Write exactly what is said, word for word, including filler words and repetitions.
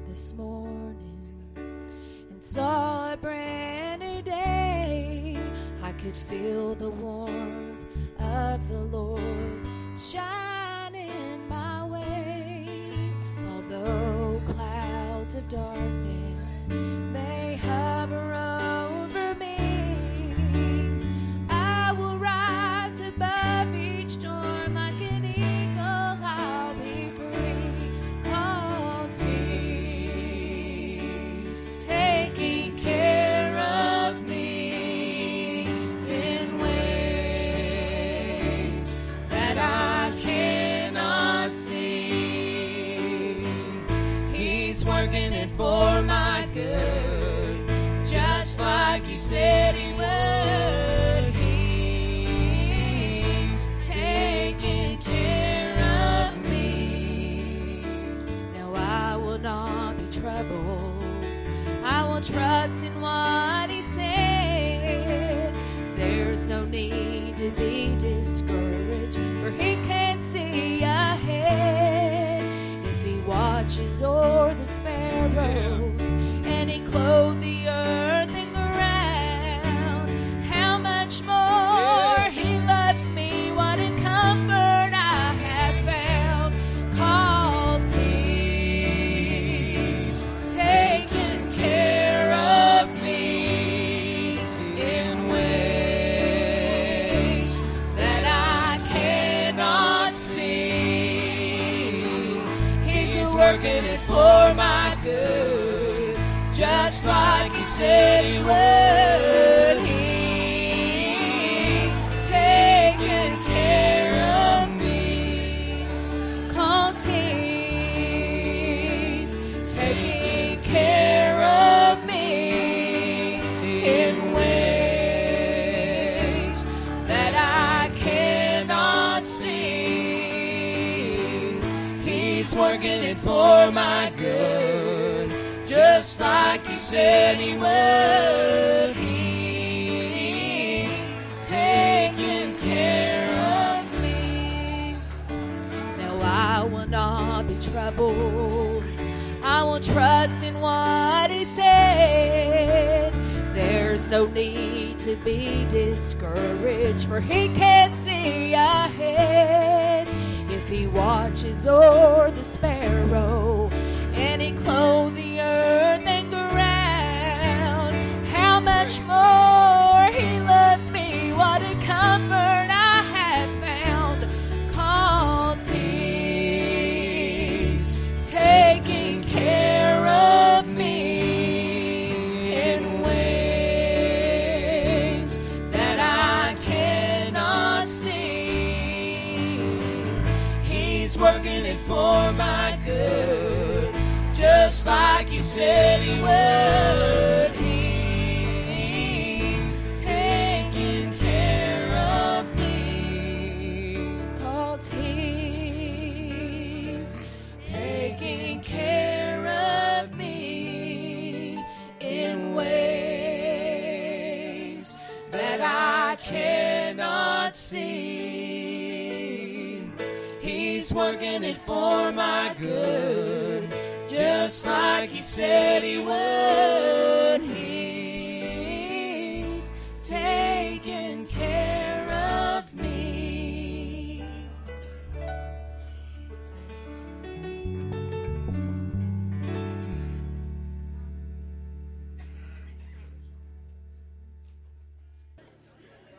this morning and saw a brand new day. I could feel the warmth of the Lord shining my way. Although clouds of darkness may hover over me, I will rise above each storm like an eagle. I'll be free, 'cause He's taking care of me in ways that I cannot see. He's working it for my good, just like He said He would. He's taking care of me. Now I will not be troubled. I will trust in what He said. There's no need to be discouraged, for He can see ahead. If He watches o'er the sparrows and He clothed the earth and ground, how much more He loves me. What a comfort I have found, 'cause He's taken care of me in ways that I cannot see. He's working it for my good, just like He said He would. He's taking care of me, 'cause He's taking care of me in ways that I cannot see. He's working it for my good, just like He said He would. He's taking care of me. Now I will not be troubled. I will trust in what He said. There's no need to be discouraged, for He can see ahead. If He watches o'er the sparrow and He clothed the earth and ground, how much more He loves me. What a comfort I have found, 'cause He's taking care of me in ways that I cannot see. He's working it for my good, just like He said He would. He's taking care of me, 'cause He's taking care of me in ways that I cannot see. He's working it for my good, just like He said He would. He